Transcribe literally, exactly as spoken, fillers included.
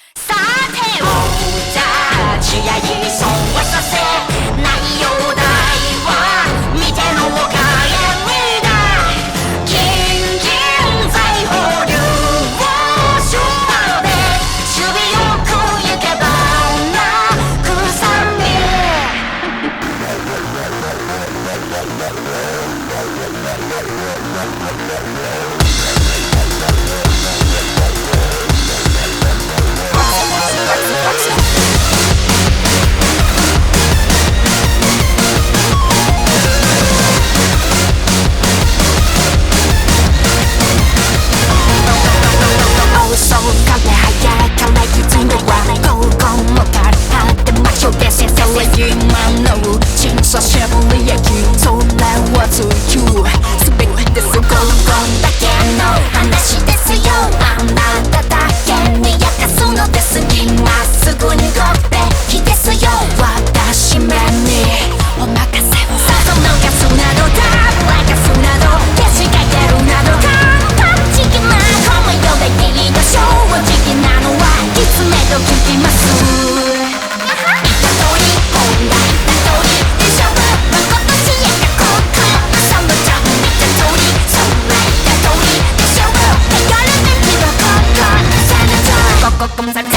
さて王者血合い損はさせないようだいは見てのおかえりだ金銀財宝流を出版で守備よく行けばなくさみ久しぶりやきそれは追求すべてそこんだけの話ですよあなただけに焼かすのです今すぐにごってきですよ私めにお任せをさそのガスなどだガスなど消しかけるなど簡単的なこの世でいいでしょう正直なのはいつめと聞きますCome